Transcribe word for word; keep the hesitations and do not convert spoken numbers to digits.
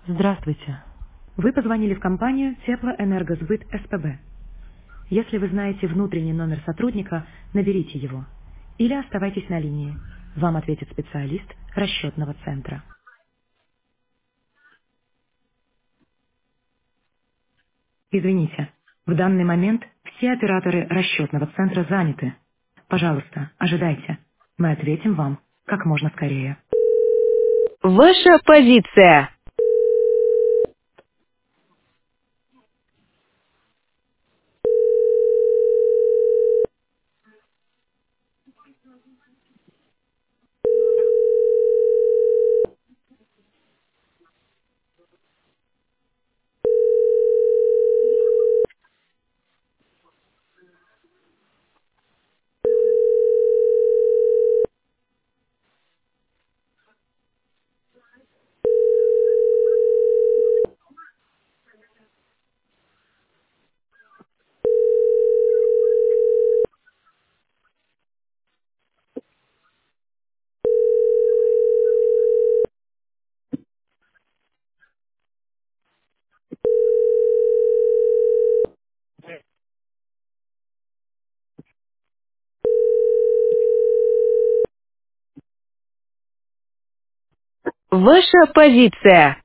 Здравствуйте. Вы позвонили в компанию Теплоэнергосбыт СПБ. Если вы знаете внутренний номер сотрудника, наберите его. Или оставайтесь на линии. Вам ответит специалист расчетного центра. Извините, в данный момент все операторы расчетного центра заняты. Пожалуйста, ожидайте. Мы ответим вам как можно скорее. Ваша позиция. Ваша позиция.